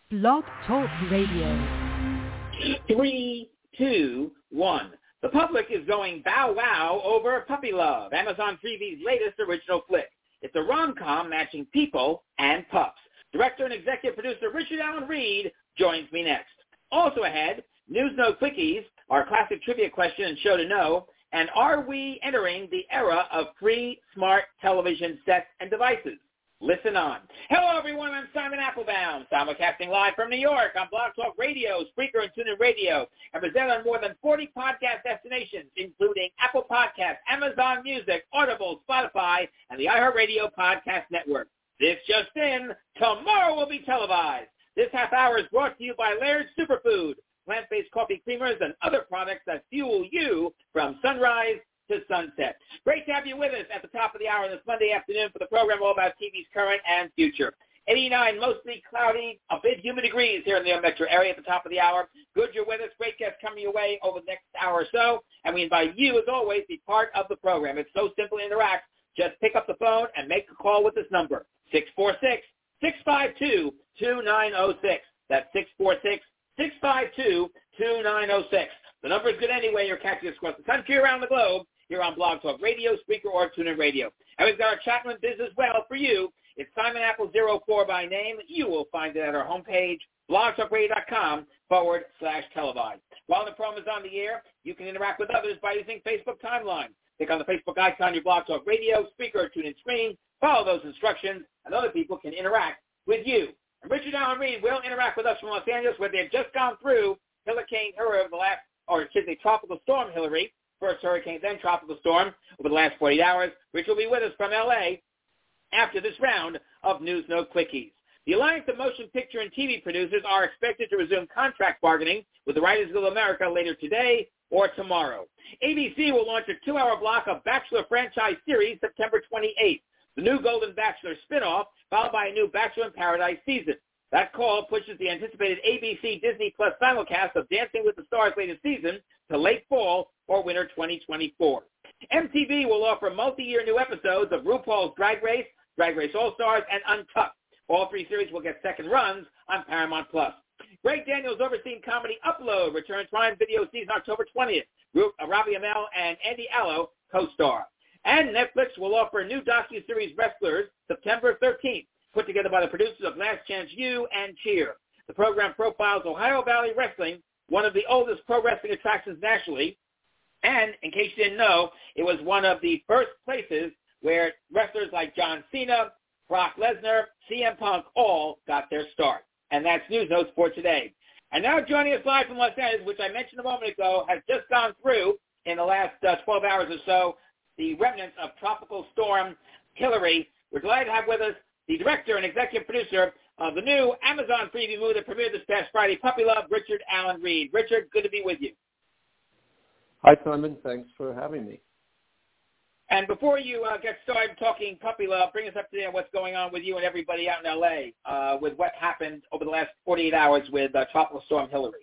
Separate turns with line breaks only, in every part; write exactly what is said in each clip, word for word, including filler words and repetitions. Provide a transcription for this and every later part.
Blog Talk Radio.
Three, two, one. The public is going bow wow over Puppy Love, Amazon Freevie's latest original flick. It's a rom-com matching people and pups. Director and executive producer Richard Allen Reed joins me next. Also ahead, News No Quickies, our classic trivia question and show to know, and are we entering the era of free smart television sets and devices? Listen on. Hello, everyone. I'm Simon Applebaum, simulcasting live from New York on Blog Talk Radio, Spreaker, and TuneIn Radio, and present on more than forty podcast destinations, including Apple Podcasts, Amazon Music, Audible, Spotify, and the iHeartRadio Podcast Network. This just in, tomorrow will be televised. This half hour is brought to you by Laird's Superfood, plant-based coffee creamers and other products that fuel you from sunrise to sunset. Great to have you with us at the top of the hour this Monday afternoon for the program all about T V's current and future. eighty-nine, mostly cloudy, a bit humid degrees here in the metro area at the top of the hour. Good you're with us. Great guests coming your way over the next hour or so. And we invite you, as always, to be part of the program. It's so simple to interact. Just pick up the phone and make a call with this number, six four six, six five two, two nine zero six. That's six four six, six five two, two nine zero six. The number is good anyway. You're catching us across the country, around the globe, here on Blog Talk Radio, Spreaker, or TuneIn Radio. And we've got our chat room business as well for you. It's Simon Apple zero four by name. You will find it at our homepage, blogtalkradio.com forward slash televised. While the program is on the air, you can interact with others by using Facebook Timeline. Click on the Facebook icon on your Blog Talk Radio, Spreaker, or TuneIn screen. Follow those instructions, and other people can interact with you. And Richard Allen Reed will interact with us from Los Angeles, where they've just gone through Hurricane Hillary over the last, or excuse me, Tropical Storm Hillary. First hurricane, then tropical storm over the last forty-eight hours. Rich will be with us from L A after this round of News No Quickies. The Alliance of Motion Picture and T V Producers are expected to resume contract bargaining with the Writers Guild of America later today or tomorrow. A B C will launch a two-hour block of Bachelor franchise series September twenty-eighth. The new Golden Bachelor spinoff, followed by a new Bachelor in Paradise season. That call pushes the anticipated A B C Disney Plus simulcast of Dancing with the Stars latest season to late fall or winter twenty twenty-four. M T V will offer multi-year new episodes of RuPaul's Drag Race, Drag Race All-Stars, and Untucked. All three series will get second runs on Paramount Plus. Greg Daniels' overseen comedy Upload returns Prime Video season October twentieth. Robbie Amell and Andy Allo co-star. And Netflix will offer a new docuseries Wrestlers September thirteenth, put together by the producers of Last Chance U and Cheer. The program profiles Ohio Valley Wrestling, one of the oldest pro wrestling attractions nationally. And, in case you didn't know, it was one of the first places where wrestlers like John Cena, Brock Lesnar, C M Punk all got their start. And that's News Notes for today. And now joining us live from Los Angeles, which I mentioned a moment ago, has just gone through in the last uh, twelve hours or so, the remnants of Tropical Storm Hillary. We're delighted to have with us the director and executive producer of the new Amazon Freeview movie that premiered this past Friday, Puppy Love, Richard Allen Reed. Richard, good to be with you.
Hi, Simon. Thanks for having me.
And before you uh, get started talking Puppy Love, bring us up to date on what's going on with you and everybody out in L A uh, with what happened over the last forty-eight hours with uh, Tropical Storm Hillary.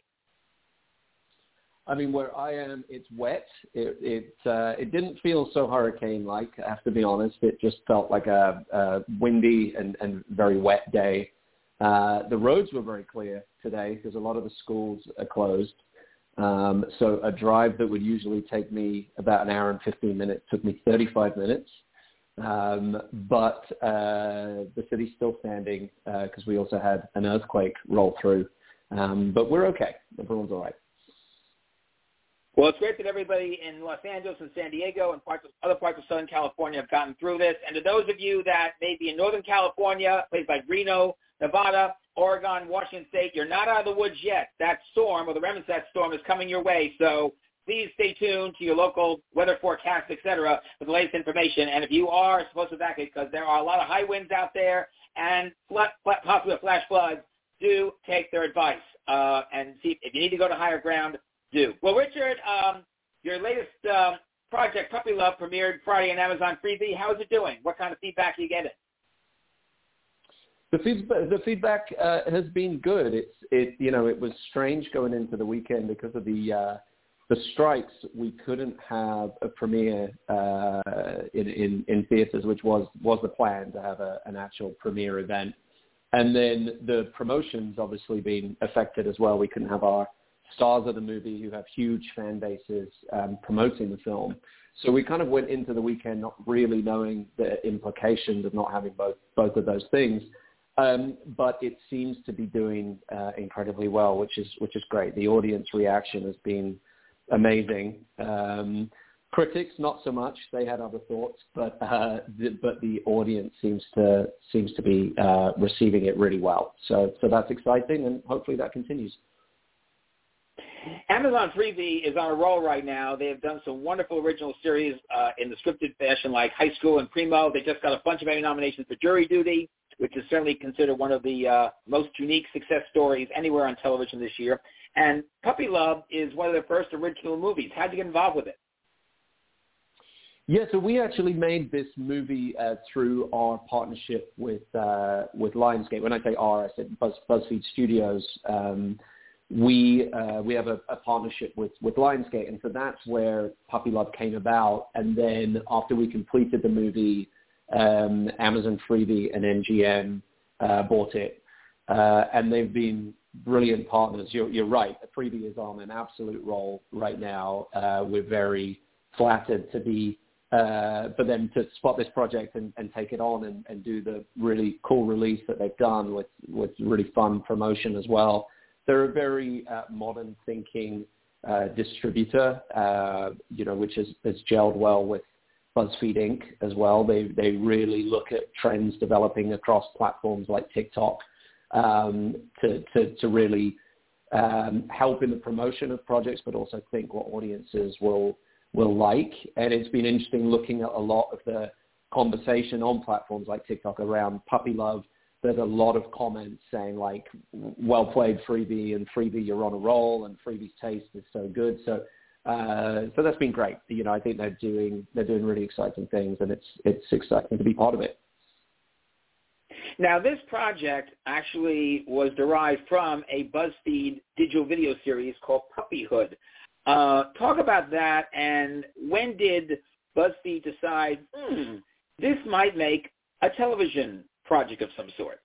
I mean, where I am, it's wet. It it, uh, it didn't feel so hurricane-like, I have to be honest. It just felt like a, a windy and, and very wet day. Uh, the roads were very clear today because a lot of the schools are closed. Um, so a drive that would usually take me about an hour and fifteen minutes took me thirty-five minutes. Um, but uh, the city's still standing because uh, we also had an earthquake roll through. Um, but we're okay. Everyone's all right.
Well, it's great that everybody in Los Angeles and San Diego and parts of, other parts of Southern California have gotten through this. And to those of you that may be in Northern California, places like Reno, Nevada, Oregon, Washington State, you're not out of the woods yet. That storm, or the remnants of that storm, is coming your way. So please stay tuned to your local weather forecast, et cetera, for the latest information. And if you are supposed to evacuate, because there are a lot of high winds out there and flood, possibly a flash flood, do take their advice uh, and see if you need to go to higher ground. Do. Well, Richard, um, your latest uh, project, Puppy Love, premiered Friday on Amazon Freevee. How is it doing? What kind of feedback are you getting?
The feedback, the feedback uh, has been good. It's, it, you know, it was strange going into the weekend because of the uh, the strikes. We couldn't have a premiere uh, in, in in theaters, which was was the plan to have a, an actual premiere event. And then the promotion's obviously been affected as well. We couldn't have our stars of the movie who have huge fan bases um, promoting the film. So we kind of went into the weekend not really knowing the implications of not having both both of those things. Um, but it seems to be doing uh, incredibly well, which is which is great. The audience reaction has been amazing. Um, critics, not so much. They had other thoughts, but uh, the, but the audience seems to seems to be uh, receiving it really well. So so that's exciting, and hopefully that continues.
Amazon Freevee is on a roll right now. They have done some wonderful original series uh, in the scripted fashion, like High School and Primo. They just got a bunch of Emmy nominations for Jury Duty, which is certainly considered one of the uh, most unique success stories anywhere on television this year. And Puppy Love is one of their first original movies. How did you get involved with it?
Yeah, so we actually made this movie uh, through our partnership with uh, with Lionsgate. When I say our, I said Buzz, BuzzFeed Studios. Um, we uh, we have a, a partnership with, with Lionsgate, and so that's where Puppy Love came about. And then after we completed the movie, um, Amazon Freevee and M G M uh, bought it, uh, and they've been brilliant partners. You're, you're right. Freevee is on an absolute roll right now. Uh, we're very flattered to be uh, for them to spot this project and, and take it on and, and do the really cool release that they've done with, with really fun promotion as well. They're a very uh, modern thinking uh, distributor, uh, you know, which has, has gelled well with BuzzFeed Incorporated as well. They they really look at trends developing across platforms like TikTok um, to, to to really um, help in the promotion of projects, but also think what audiences will will like. And it's been interesting looking at a lot of the conversation on platforms like TikTok around Puppy Love. There's a lot of comments saying like, well played Freevee, and Freevee, you're on a roll, and Freevee's taste is so good. So uh, so that's been great. You know, I think they're doing they're doing really exciting things, and it's it's exciting to be part of it.
Now, this project actually was derived from a BuzzFeed digital video series called Puppyhood. Uh, talk about that, and when did BuzzFeed decide, hmm, this might make a television project of some sort?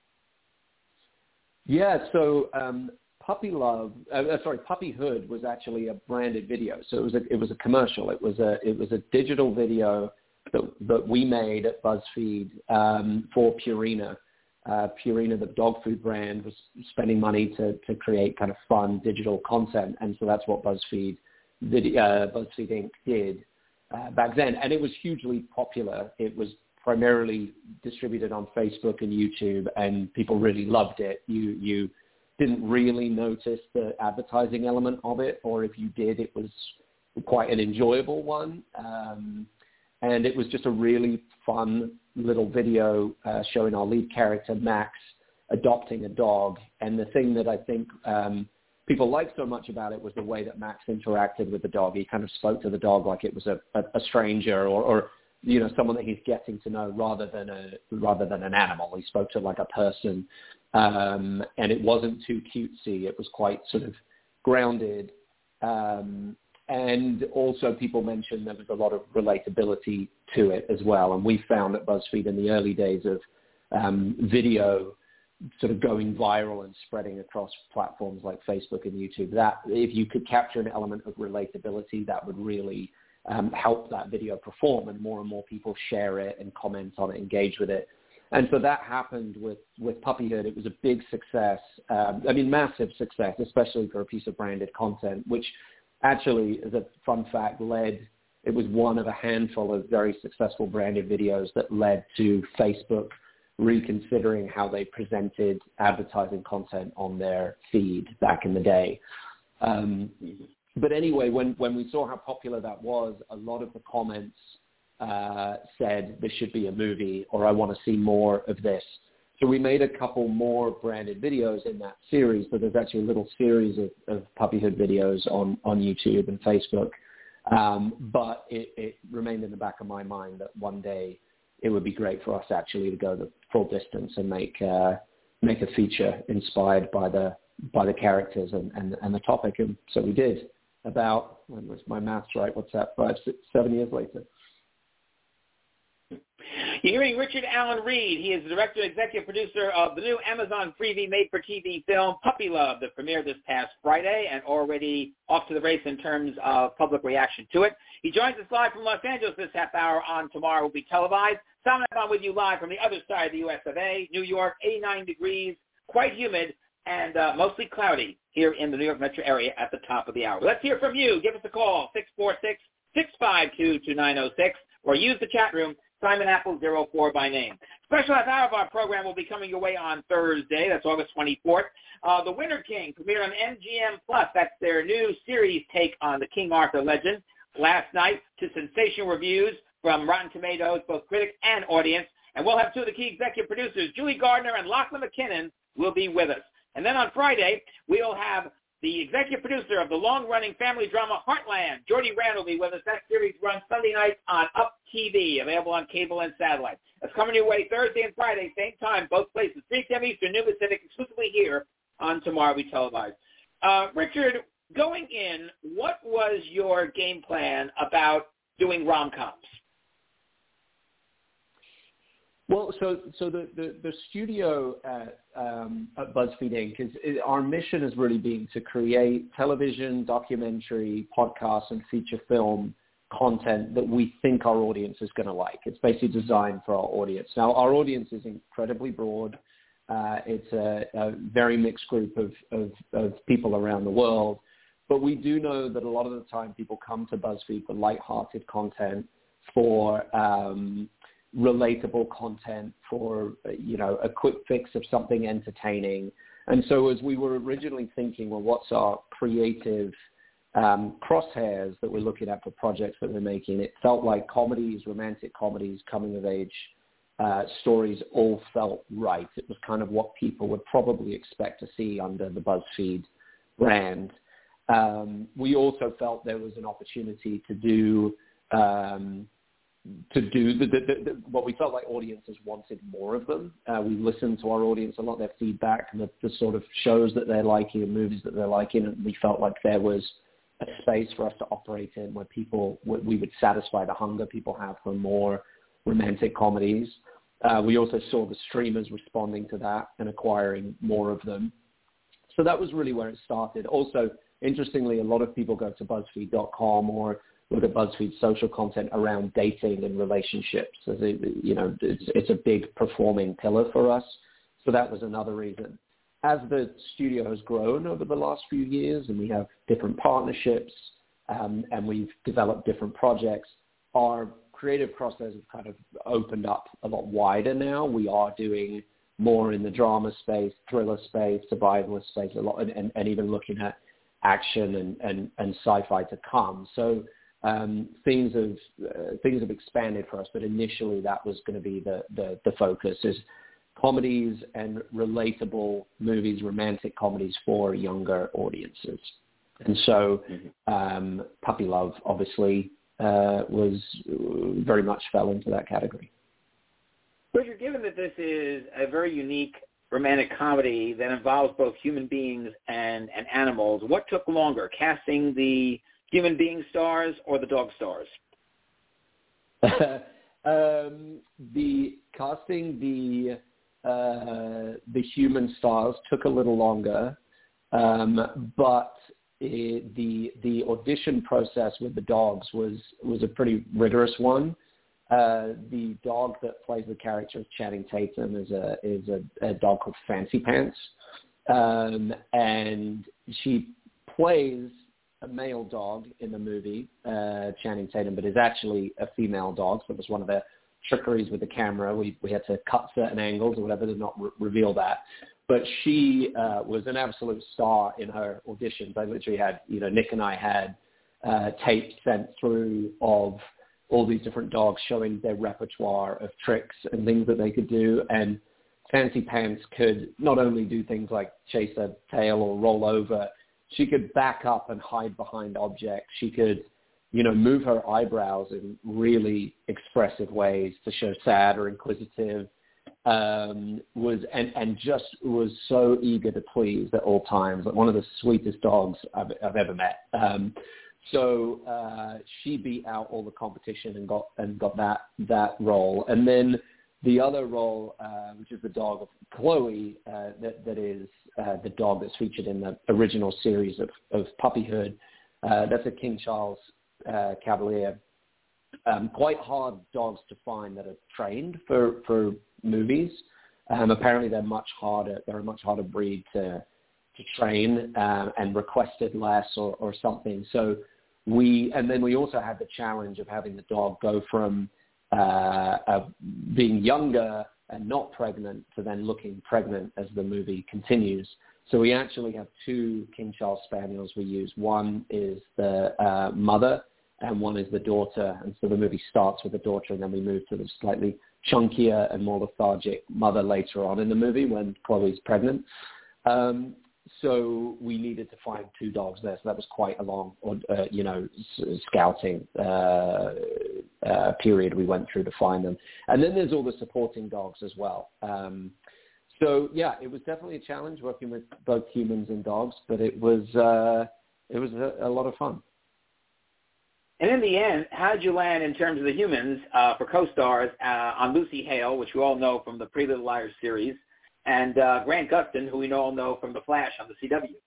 Yeah, so um, Puppy Love, uh, sorry, Puppyhood was actually a branded video. So it was a it was a commercial. It was a it was a digital video that that we made at BuzzFeed um, for Purina. Uh, Purina, the dog food brand, was spending money to to create kind of fun digital content, and so that's what BuzzFeed video, uh, BuzzFeed Incorporated did uh, back then, and it was hugely popular. It was primarily distributed on Facebook and YouTube, and people really loved it. You you didn't really notice the advertising element of it, or if you did, it was quite an enjoyable one. Um, and it was just a really fun little video uh, showing our lead character, Max, adopting a dog. And the thing that I think um, people liked so much about it was the way that Max interacted with the dog. He kind of spoke to the dog like it was a, a, a stranger or, or you know, someone that he's getting to know rather than a rather than an animal. He spoke to like a person, um, and it wasn't too cutesy. It was quite sort of grounded, um, and also people mentioned there was a lot of relatability to it as well. And we found at BuzzFeed in the early days of um, video sort of going viral and spreading across platforms like Facebook and YouTube, that if you could capture an element of relatability, that would really Um, help that video perform, and more and more people share it and comment on it, engage with it. And so that happened with, with Puppyhood. It was a big success. Um, I mean, massive success, especially for a piece of branded content, which actually, as a fun fact, led, it was one of a handful of very successful branded videos that led to Facebook reconsidering how they presented advertising content on their feed back in the day. Um, But anyway, when, when we saw how popular that was, a lot of the comments uh, said this should be a movie, or I want to see more of this. So we made a couple more branded videos in that series. So there's actually a little series of, of Puppyhood videos on, on YouTube and Facebook. Um, but it, it remained in the back of my mind that one day it would be great for us actually to go the full distance and make uh, make a feature inspired by the by the characters and, and, and the topic. And so we did. About, when was my maths right, what's that, five, six, seven years later.
You're hearing Richard Allen Reed. He is the director and executive producer of the new Amazon Freevee made-for-T V film Puppy Love that premiered this past Friday and already off to the race in terms of public reaction to it. He joins us live from Los Angeles this half hour on Tomorrow Will Be Televised. Simon and I with you live from the other side of the U S of A, New York, eighty-nine degrees, quite humid, and uh, mostly cloudy here in the New York metro area at the top of the hour. Let's hear from you. Give us a call, six four six, six five two, two nine zero six, or use the chat room, Simon Apple zero four by name. Special half hour of our program will be coming your way on Thursday. That's August twenty-fourth. Uh, the Winter King premiered on M G M Plus. That's their new series take on the King Arthur legend. Last night, to sensational reviews from Rotten Tomatoes, both critic and audience. And we'll have two of the key executive producers, Julie Gardner and Lachlan McKinnon, will be with us. And then on Friday, we'll have the executive producer of the long-running family drama Heartland, Jordy Rand, will be with us. That series runs Sunday nights on Up T V, available on cable and satellite. That's coming your way Thursday and Friday, same time, both places, three p.m. Eastern, New Pacific, exclusively here on Tomorrow We Televised. Uh, Richard, going in, what was your game plan about doing rom-coms?
Well, so so the, the, the studio at, um, at BuzzFeed Incorporated, is, is our mission has really been to create television, documentary, podcast, and feature film content that we think our audience is going to like. It's basically designed for our audience. Now, our audience is incredibly broad. Uh, it's a, a very mixed group of, of, of people around the world. But we do know that a lot of the time people come to BuzzFeed for lighthearted content, for um, relatable content, for, you know, a quick fix of something entertaining. And so as we were originally thinking, well, what's our creative um, crosshairs that we're looking at for projects that we're making, it felt like comedies, romantic comedies, coming of age uh, stories all felt right. It was kind of what people would probably expect to see under the BuzzFeed brand. Um, we also felt there was an opportunity to do um, to do the, the, the, what we felt like audiences wanted more of them. Uh, we listened to our audience a lot, their feedback, and the, the sort of shows that they're liking and movies that they're liking, and we felt like there was a space for us to operate in where people, we would satisfy the hunger people have for more romantic comedies. Uh, we also saw the streamers responding to that and acquiring more of them. So that was really where it started. Also, interestingly, a lot of people go to BuzzFeed dot com or look at BuzzFeed social content around dating and relationships. As it, you know, it's, it's a big performing pillar for us. So that was another reason. As the studio has grown over the last few years and we have different partnerships um, and we've developed different projects, our creative process has kind of opened up a lot wider now. We are doing more in the drama space, thriller space, survivalist space, a lot, and, and, and even looking at action and, and, and sci-fi to come. So um, things have uh, things have expanded for us, but initially that was going to be the, the, the focus is comedies and relatable movies, romantic comedies for younger audiences. And so um, Puppy Love obviously uh, was very much fell into that category.
Richard, given that this is a very unique romantic comedy that involves both human beings and, and animals, what took longer, casting the human being stars or the dog stars?
um, the casting the uh, the human stars took a little longer, um, but it, the the audition process with the dogs was was a pretty rigorous one. Uh, the dog that plays the character of Channing Tatum is a is a, a dog called Fancy Pants, um, and she plays a male dog in the movie, uh, Channing Tatum, but is actually a female dog. So it was one of the trickeries with the camera. We we had to cut certain angles or whatever to not re- reveal that. But she uh, was an absolute star in her auditions. I literally had, you know, Nick and I had uh, tapes sent through of all these different dogs showing their repertoire of tricks and things that they could do. And Fancy Pants could not only do things like chase a tail or roll over, she could back up and hide behind objects. She could, you know, move her eyebrows in really expressive ways to show sad or inquisitive, um, was and, and just was so eager to please at all times. Like one of the sweetest dogs I've, I've ever met. Um, So uh, she beat out all the competition and got and got that that role. And then the other role, uh, which is the dog of Chloe, uh, that that is uh, the dog that's featured in the original series of, of Puppyhood. Uh, that's a King Charles uh, Cavalier. Um, quite hard dogs to find that are trained for for movies. Um, apparently, they're much harder. They're a much harder breed to to train um, and requested less or, or something. So we, and then we also had the challenge of having the dog go from uh, uh, being younger and not pregnant to then looking pregnant as the movie continues. So we actually have two King Charles Spaniels we use. One is the uh, mother and one is the daughter. And so the movie starts with the daughter and then we move to the slightly chunkier and more lethargic mother later on in the movie when Chloe's pregnant. Um, so we needed to find two dogs there. So that was quite a long, uh, you know, s- scouting uh, uh, period we went through to find them. And then there's all the supporting dogs as well. Um, so, yeah, it was definitely a challenge working with both humans and dogs, but it was uh, it was a, a lot of fun.
And in the end, how did you land in terms of the humans uh, for co-stars uh, on Lucy Hale, which we all know from the Pretty Little Liars series, and uh, Grant Gustin, who we all know from The Flash on the C W?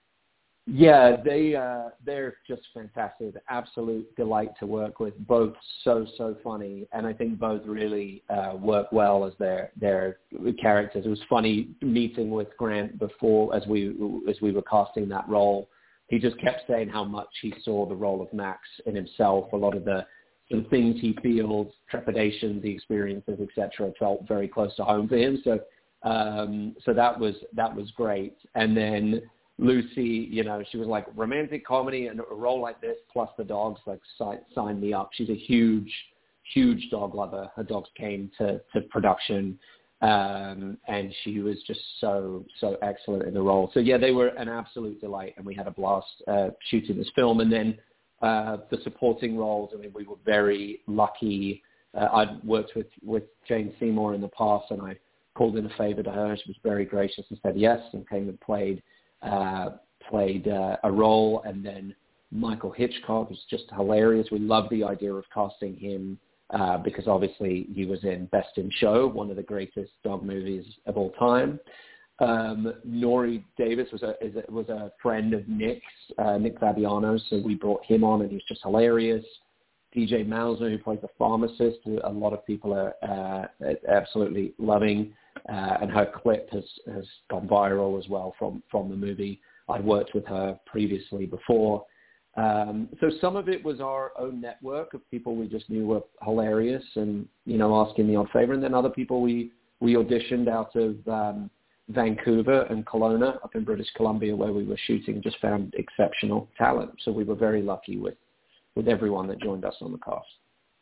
Yeah, they, uh, they're just fantastic. Absolute delight to work with. Both so, so funny. And I think both really uh, work well as their their characters. It was funny meeting with Grant before as we as we were casting that role. He just kept saying how much he saw the role of Max in himself. A lot of the, the things he feels, trepidations, the experiences, et cetera, felt very close to home for him. So, um, so that was that was great. And then Lucy, you know, she was like romantic comedy and a role like this plus the dogs, like sign, sign me up. She's a huge, huge dog lover. Her dogs came to, to production. Um, and she was just so, so excellent in the role. So, yeah, they were an absolute delight, and we had a blast uh, shooting this film. And then uh, the supporting roles, I mean, we were very lucky. Uh, I'd worked with, with Jane Seymour in the past, and I called in a favor to her. She was very gracious and said yes and came and played, uh, played uh, a role. And then Michael Hitchcock was just hilarious. We loved the idea of casting him Uh, because obviously he was in Best in Show, one of the greatest dog movies of all time. Um, Nori Davis was a, is a was a friend of Nick's, uh, Nick Fabiano, so we brought him on, and he was just hilarious. D J Mauser, who plays the pharmacist, who a lot of people are uh, absolutely loving, uh, and her clip has, has gone viral as well from, from the movie. I'd worked with her previously before. Um, so some of it was our own network of people we just knew were hilarious and, you know, asking the odd favor. And then other people we, we auditioned out of um, Vancouver and Kelowna up in British Columbia where we were shooting, just found exceptional talent. So we were very lucky with, with everyone that joined us on the cast.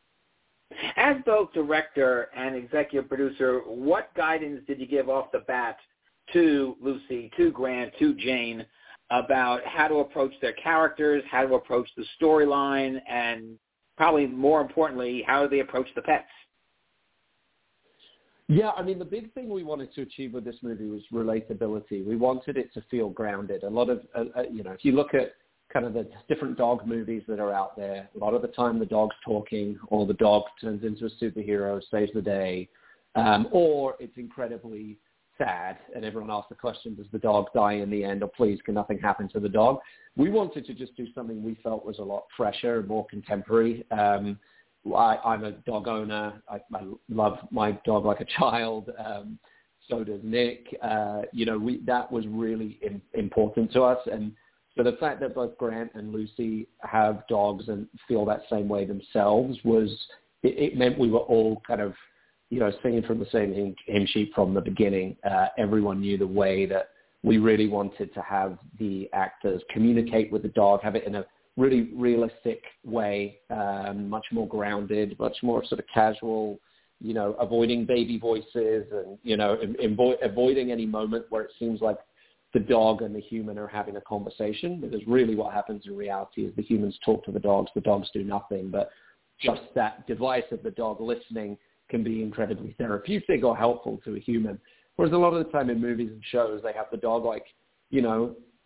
As both director and executive producer, what guidance did you give off the bat to Lucy, to Grant, to Jane, about how to approach their characters, how to approach the storyline, and probably more importantly, how do they approach the pets?
Yeah, I mean, the big thing we wanted to achieve with this movie was relatability. We wanted it to feel grounded. A lot of, uh, uh, you know, if you look at kind of the different dog movies that are out there, a lot of the time the dog's talking or the dog turns into a superhero, saves the day, um, or it's incredibly sad, and everyone asks the question, does the dog die in the end, or please, can nothing happen to the dog? We wanted to just do something we felt was a lot fresher, more contemporary. Um, I, I'm a dog owner. I, I love my dog like a child. Um, so does Nick. Uh, you know, we, that was really in, important to us. And so the fact that both Grant and Lucy have dogs and feel that same way themselves was, it, it meant we were all kind of, you know, singing from the same hymn, hymn sheet from the beginning. Uh, everyone knew the way that we really wanted to have the actors communicate with the dog, have it in a really realistic way, um, much more grounded, much more sort of casual, you know, avoiding baby voices and, you know, in, in vo- avoiding any moment where it seems like the dog and the human are having a conversation, because really what happens in reality is the humans talk to the dogs, the dogs do nothing, but just that device of the dog listening can be incredibly therapeutic or helpful to a human. Whereas a lot of the time in movies and shows, they have the dog like, you know,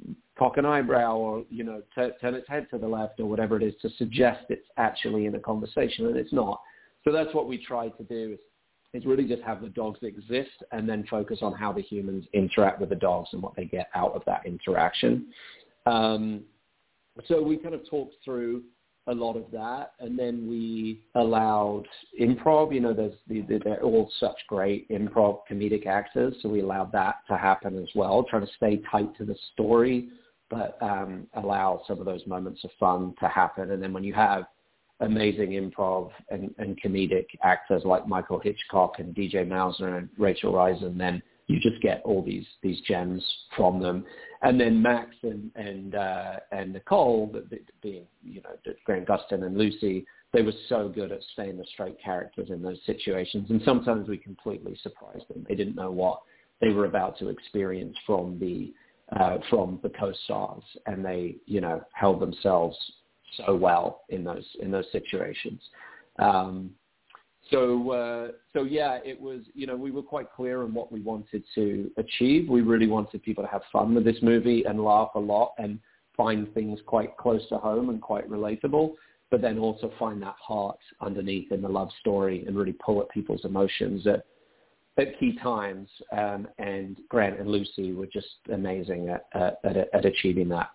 cock an eyebrow or, you know, t- turn its head to the left or whatever it is to suggest it's actually in a conversation, and it's not. So that's what we try to do is, is really just have the dogs exist and then focus on how the humans interact with the dogs and what they get out of that interaction. Um, so we kind of talked through a lot of that, and then we allowed improv. You know, there's the, the, they're all such great improv comedic actors, so we allowed that to happen as well, trying to stay tight to the story, but um, allow some of those moments of fun to happen. And then when you have amazing improv and, and comedic actors like Michael Hitchcock and D J Mauser and Rachel Reisen, then you just get all these these gems from them. And then Max and and uh, and Nicole, being, you know, Grant Gustin and Lucy, they were so good at staying the straight characters in those situations. And sometimes we completely surprised them. They didn't know what they were about to experience from the uh, from the co-stars, and they, you know, held themselves so well in those in those situations. Um, so uh, so yeah, it was, you know, we were quite clear on what we wanted to achieve. We really wanted people to have fun with this movie and laugh a lot and find things quite close to home and quite relatable, but then also find that heart underneath in the love story and really pull at people's emotions at at key times. Um, and Grant and Lucy were just amazing at at, at, at achieving that.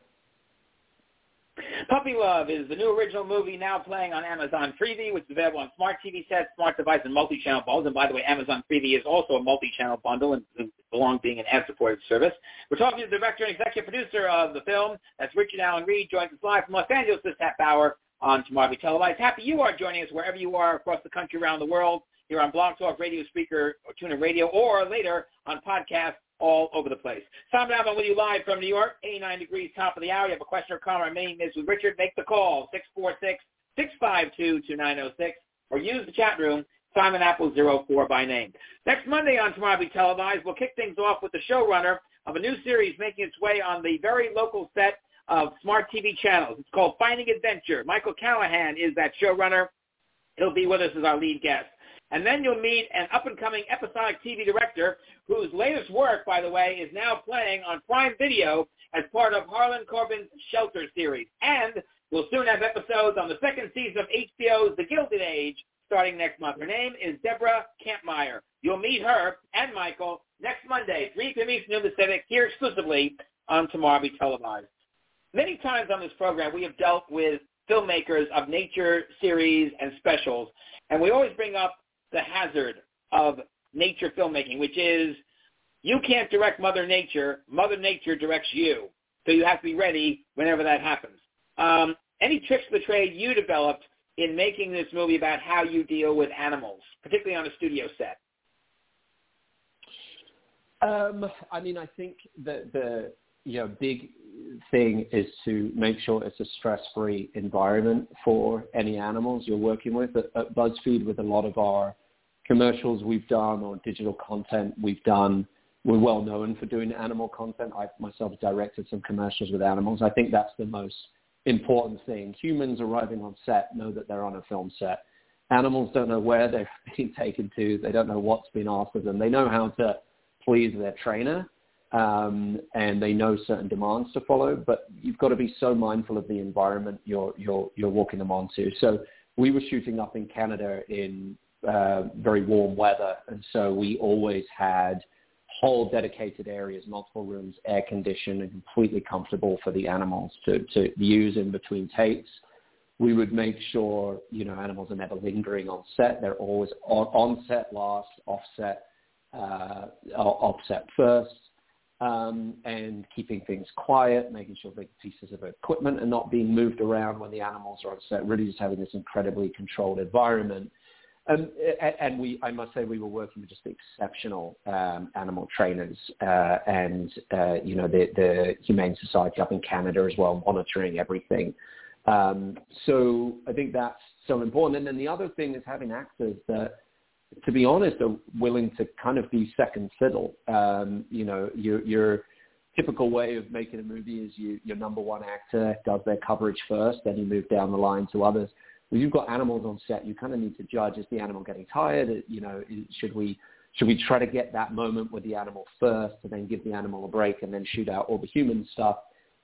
Puppy Love is the new original movie now playing on Amazon Freevee, which is available on smart T V sets, smart device, and multi-channel bundles. And by the way, Amazon Freevee is also a multi-channel bundle and belongs being an ad-supported service. We're talking to the director and executive producer of the film. That's Richard Allen Reed, joins us live from Los Angeles this half hour on Tomorrow Be Televised. Happy you are joining us wherever you are across the country, around the world, here on Blog Talk Radio, Speaker, or TuneIn Radio, or later on podcast all over the place. Simon Alvin with you live from New York, eighty-nine degrees, top of the hour. You have a question or comment, my name is with Richard. Make the call, six four six, six five two, two nine zero six, or use the chat room, Simon Apple zero four by name. Next Monday on Tomorrow Be Televised, we'll kick things off with the showrunner of a new series making its way on the very local set of smart T V channels. It's called Finding Adventure. Michael Callahan is that showrunner. He'll be with us as our lead guest. And then you'll meet an up-and-coming episodic T V director whose latest work, by the way, is now playing on Prime Video as part of Harlan Coben's Shelter series. And we'll soon have episodes on the second season of H B O's The Gilded Age starting next month. Her name is Deborah Kampmeyer. You'll meet her and Michael next Monday, three p.m. Eastern Pacific, here exclusively on Tomorrow Be Televised. Many times on this program, we have dealt with filmmakers of nature series and specials, and we always bring up the hazard of nature filmmaking, which is you can't direct Mother Nature. Mother Nature directs you. So you have to be ready whenever that happens. Um, any tricks of the trade you developed in making this movie about how you deal with animals, particularly on a studio set?
Um, I mean, I think that the you know, big thing is to make sure it's a stress-free environment for any animals you're working with. At, at BuzzFeed, with a lot of our commercials we've done or digital content we've done, we're well known for doing animal content. I myself directed some commercials with animals. I think that's the most important thing. Humans arriving on set know that they're on a film set. Animals don't know where they're being taken to. They don't know what's been asked of them. They know how to please their trainer, um, and they know certain demands to follow, but you've got to be so mindful of the environment you're, you're, you're walking them onto. So we were shooting up in Canada in uh, very warm weather, and so we always had whole dedicated areas, multiple rooms, air conditioned and completely comfortable for the animals to, to use in between takes. We would make sure, you know, animals are never lingering on set. They're always on, on set last, off set, uh, off set first, um, and keeping things quiet, making sure big pieces of equipment are not being moved around when the animals are on set, really just having this incredibly controlled environment. Um, and we, I must say, we were working with just exceptional um, animal trainers uh, and, uh, you know, the, the Humane Society up in Canada as well, monitoring everything. Um, so I think that's so important. And then the other thing is having actors that, to be honest, are willing to kind of be second fiddle. Um, you know, your, your typical way of making a movie is you, your number one actor does their coverage first, then you move down the line to others. When you've got animals on set, you kind of need to judge, is the animal getting tired? You know, should we should we try to get that moment with the animal first and then give the animal a break and then shoot out all the human stuff?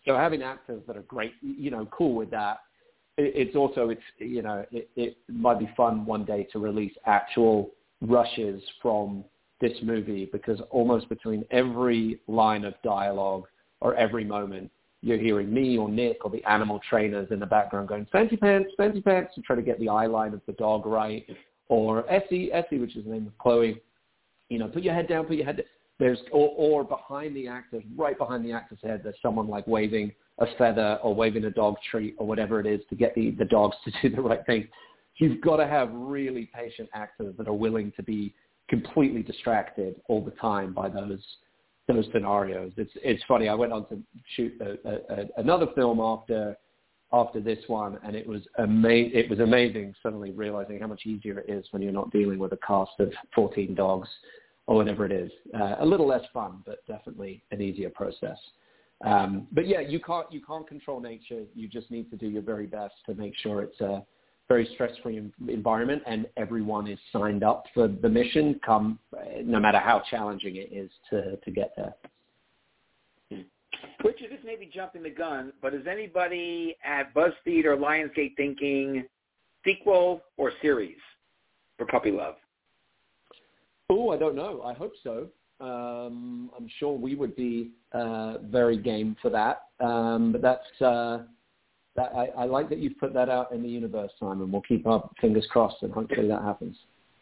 So having actors that are great, you know, cool with that. It, it's also, it's you know, it, it might be fun one day to release actual rushes from this movie, because almost between every line of dialogue or every moment, you're hearing me or Nick or the animal trainers in the background going, fancy pants, fancy pants, to try to get the eye line of the dog right. Or Essie, Essie, which is the name of Chloe, you know, put your head down, put your head down. There's, or, or behind the actors, right behind the actor's head, there's someone like waving a feather or waving a dog treat or whatever it is to get the, the dogs to do the right thing. You've got to have really patient actors that are willing to be completely distracted all the time by those those scenarios. It's it's funny. I went on to shoot a, a, a, another film after after this one, and it was ama- It was amazing. Suddenly realizing how much easier it is when you're not dealing with a cast of fourteen dogs or whatever it is. Uh, a little less fun, but definitely an easier process. Um, but yeah, you can't you can't control nature. You just need to do your very best to make sure it's a very stress-free environment, and everyone is signed up for the mission, come no matter how challenging it is to, to get there.
Richard, this may be jumping the gun, but is anybody at BuzzFeed or Lionsgate thinking sequel or series for Puppy Love?
Oh, I don't know. I hope so. Um, I'm sure we would be uh, very game for that. Um, but that's... Uh, That, I, I like that you've put that out in the universe, Simon. We'll keep our fingers crossed, and hopefully that happens.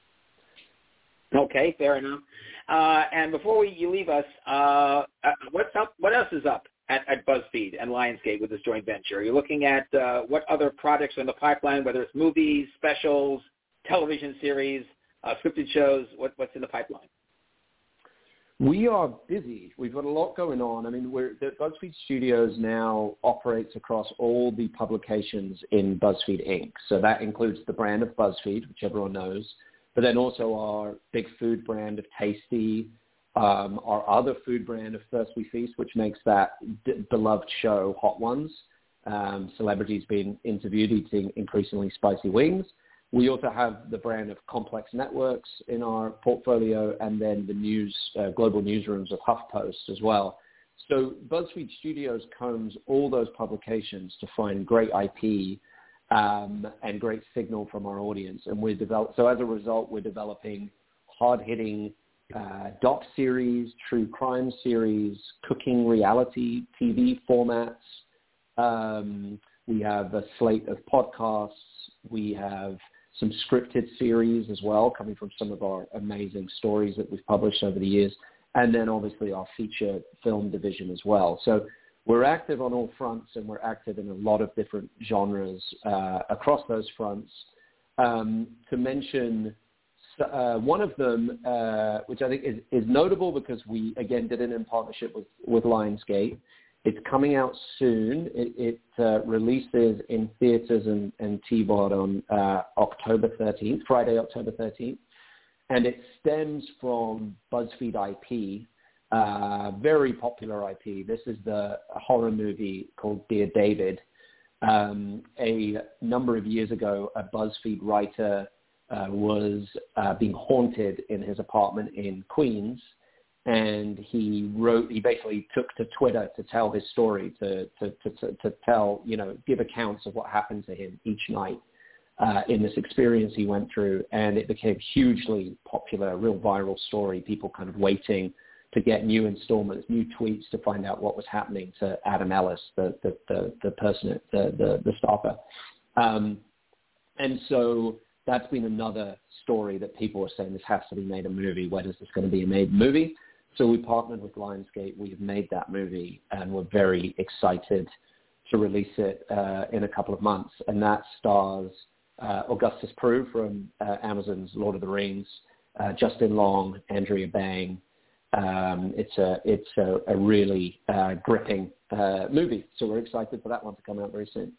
Okay, fair enough. Uh, and before we, you leave us, uh, what's up? What else is up at, at BuzzFeed and Lionsgate with this joint venture? Are you looking at uh, what other projects are in the pipeline, whether it's movies, specials, television series, uh, scripted shows? What, what's in the pipeline?
We are busy. We've got a lot going on. I mean, we're, the BuzzFeed Studios now operates across all the publications in BuzzFeed Incorporated. So that includes the brand of BuzzFeed, which everyone knows, but then also our big food brand of Tasty, um, our other food brand of First We Feast, which makes that d- beloved show Hot Ones. Um, celebrities being interviewed eating increasingly spicy wings. We also have the brand of Complex Networks in our portfolio, and then the news, uh, global newsrooms of HuffPost as well. So BuzzFeed Studios combs all those publications to find great I P um, and great signal from our audience. And we're develop- so as a result, we're developing hard-hitting uh, doc series, true crime series, cooking reality T V formats. Um, we have a slate of podcasts. We have some scripted series as well, coming from some of our amazing stories that we've published over the years, and then obviously our feature film division as well. So we're active on all fronts, and we're active in a lot of different genres uh, across those fronts. Um, to mention uh, one of them, uh, which I think is, is notable because we, again, did it in partnership with, with Lionsgate. It's coming out soon. It, it uh, releases in theaters and, and T V O D on uh, October thirteenth, Friday, October thirteenth. And it stems from BuzzFeed I P, uh, very popular I P. This is the horror movie called Dear David. Um, a number of years ago, a BuzzFeed writer uh, was uh, being haunted in his apartment in Queens. And he wrote, he basically took to Twitter to tell his story, to, to, to, to tell, you know, give accounts of what happened to him each night uh, in this experience he went through. And it became hugely popular, a real viral story, people kind of waiting to get new installments, new tweets to find out what was happening to Adam Ellis, the, the, the, the person, the, the, the stopper. Um, and so that's been another story that people are saying this has to be made a movie. When is this going to be a made movie? So we partnered with Lionsgate. We have made that movie, and we're very excited to release it uh, in a couple of months. And that stars uh, Augustus Prew from uh, Amazon's Lord of the Rings, uh, Justin Long, Andrea Bang. Um, it's a it's a, a really uh, gripping uh, movie. So we're excited for that one to come out very soon.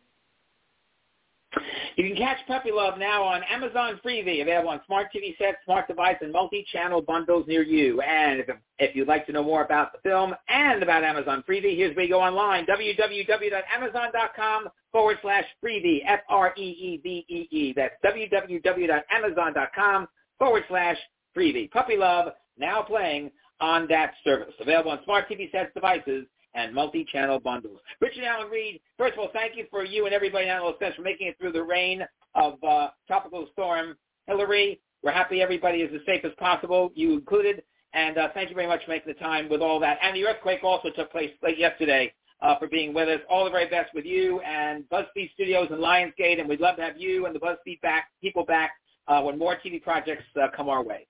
You can catch Puppy Love now on Amazon Freevee, available on smart T V sets, smart device, and multi-channel bundles near you. And if, if you'd like to know more about the film and about Amazon Freevee, here's where you go online, www.amazon.com forward slash Freevee, F R E E V E E. That's www.amazon.com forward slash Freevee. Puppy Love now playing on that service. Available on smart T V sets, devices, and multi-channel bundles. Richard Allen Reed, first of all, thank you for you and everybody at Analyst Sense for making it through the rain of uh, Tropical Storm Hillary. We're happy everybody is as safe as possible, you included, and uh, thank you very much for making the time with all that. And the earthquake also took place late yesterday uh, for being with us. All the very best with you and BuzzFeed Studios and Lionsgate, and we'd love to have you and the BuzzFeed back, people back uh, when more T V projects uh, come our way.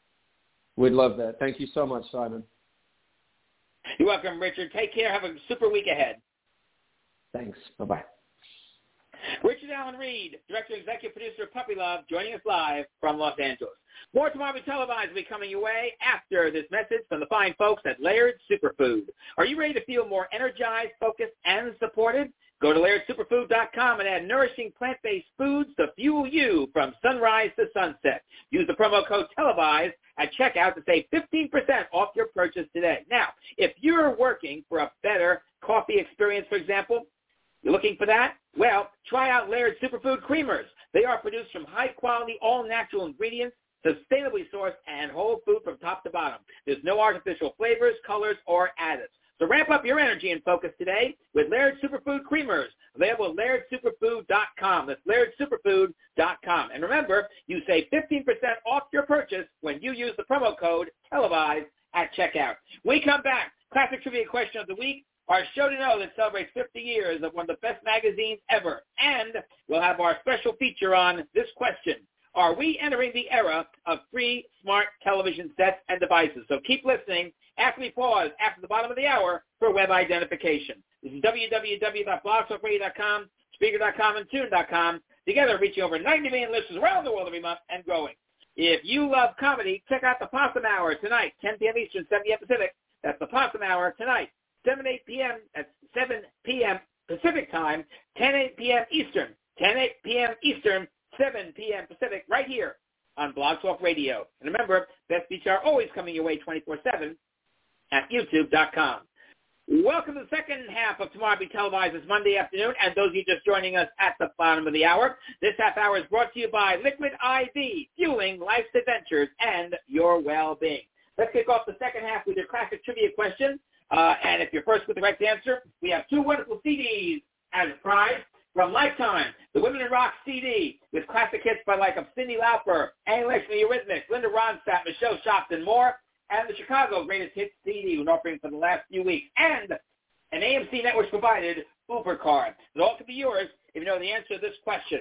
We'd love that. Thank you so much, Simon.
You're welcome, Richard. Take care. Have a super week ahead.
Thanks. Bye-bye.
Richard Allen Reed, Director and Executive Producer of Puppy Love, joining us live from Los Angeles. More Tomorrow Be Televised will be coming your way after this message from the fine folks at Laird Superfood. Are you ready to feel more energized, focused, and supported? Go to laird superfood dot com and add nourishing plant-based foods to fuel you from sunrise to sunset. Use the promo code TELEVISED at checkout to save fifteen percent off your purchase today. Now, if you're working for a better coffee experience, for example, you're looking for that? Well, try out Laird Superfood Creamers. They are produced from high-quality, all-natural ingredients, sustainably sourced, and whole food from top to bottom. There's no artificial flavors, colors, or additives. So ramp up your energy and focus today with Laird Superfood Creamers, available at laird superfood dot com. That's laird superfood dot com. And remember, you save fifteen percent off your purchase when you use the promo code TELEVISED at checkout. When we come back, classic trivia question of the week, our show to know that celebrates fifty years of one of the best magazines ever. And we'll have our special feature on this question. Are we entering the era of free smart television sets and devices? So keep listening after we pause after the bottom of the hour for web identification. This is w w w dot blog talk radio dot com, Spreaker dot com, and Tune dot com. Together reaching over ninety million listeners around the world every month and growing. If you love comedy, check out the Possum Hour tonight, ten p.m. Eastern, seven p.m. Pacific. That's the Possum Hour tonight, seven, eight p.m. at seven p.m. Pacific time, ten, eight p.m. Eastern, ten, eight p.m. Eastern, seven p.m. Pacific, right here on Blog Talk Radio. And remember, best beats are always coming your way twenty-four seven at youtube dot com. Welcome to the second half of Tomorrow Be Televised this Monday afternoon, and those of you just joining us at the bottom of the hour. This half hour is brought to you by Liquid I V, fueling life's adventures and your well-being. Let's kick off the second half with your classic trivia question. Uh, and if you're first with the correct answer, we have two wonderful C Ds as a prize. From Lifetime, the Women in Rock C D with classic hits by like of Cyndi Lauper, Annie Lennox and the Eurythmics, Linda Ronstadt, Michelle Shops, and more, and the Chicago Greatest Hits C D, we've been offering for the last few weeks, and an A M C Networks-provided Uber card. It all could be yours if you know the answer to this question.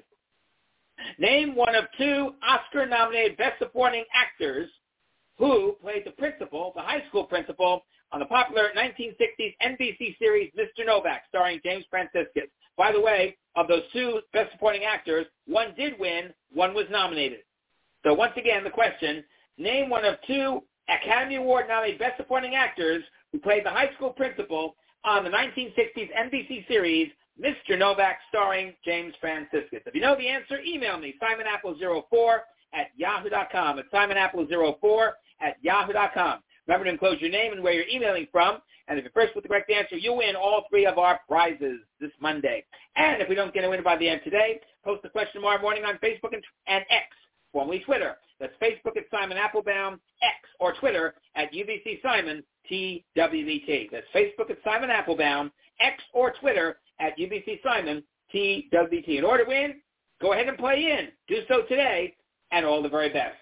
Name one of two Oscar-nominated Best Supporting Actors who played the principal, the high school principal, on the popular nineteen sixties N B C series Mister Novak, starring James Franciscus. By the way, of those two Best Supporting Actors, one did win, one was nominated. So once again, the question, name one of two Academy Award-nominated Best Supporting Actors who played the high school principal on the nineteen sixties N B C series Mister Novak, starring James Franciscus. If you know the answer, email me, simon apple zero four at yahoo dot com. It's simon apple zero four at yahoo dot com. Remember to enclose your name and where you're emailing from. And if you're first with the correct answer, you'll win all three of our prizes this Monday. And if we don't get a winner by the end of today, post the question tomorrow morning on Facebook and, and X, formerly Twitter. That's Facebook at Simon Applebaum, X, or Twitter at U B C Simon, T W B T. That's Facebook at Simon Applebaum, X, or Twitter at U B C Simon, T W B T. In order to win, go ahead and play in. Do so today, and all the very best.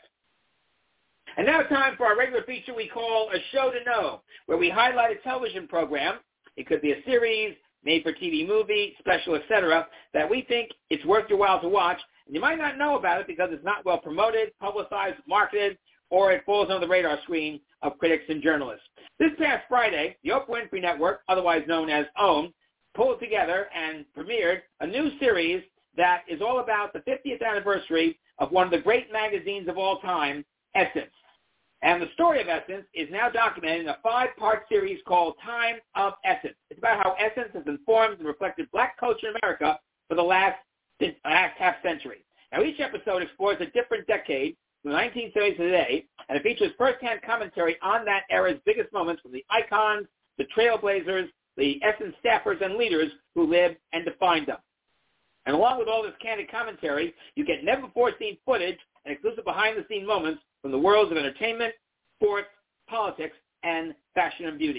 And now time for our regular feature we call A Show to Know, where we highlight a television program. It could be a series, made-for-T V movie, special, et cetera, that we think it's worth your while to watch. And you might not know about it because it's not well promoted, publicized, marketed, or it falls on the radar screen of critics and journalists. This past Friday, the Oprah Winfrey Network, otherwise known as OWN, pulled together and premiered a new series that is all about the fiftieth anniversary of one of the great magazines of all time, Essence. And the story of Essence is now documented in a five-part series called Time of Essence. It's about how Essence has informed and reflected black culture in America for the last, last half century. Now, each episode explores a different decade from the nineteen seventies to today, and it features firsthand commentary on that era's biggest moments from the icons, the trailblazers, the Essence staffers and leaders who lived and defined them. And along with all this candid commentary, you get never-before-seen footage and exclusive behind-the-scenes moments from the worlds of entertainment, sports, politics, and fashion and beauty.